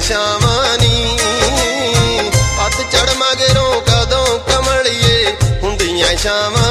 ਛਾਵਾਂ ਨੀ ਪੱਤ ਚੜ ਮਗਰੋਂ ਕਦੋਂ ਕਮਲੀਏ ਹੁੰਦੀਆਂ ਛਾਵਾਂ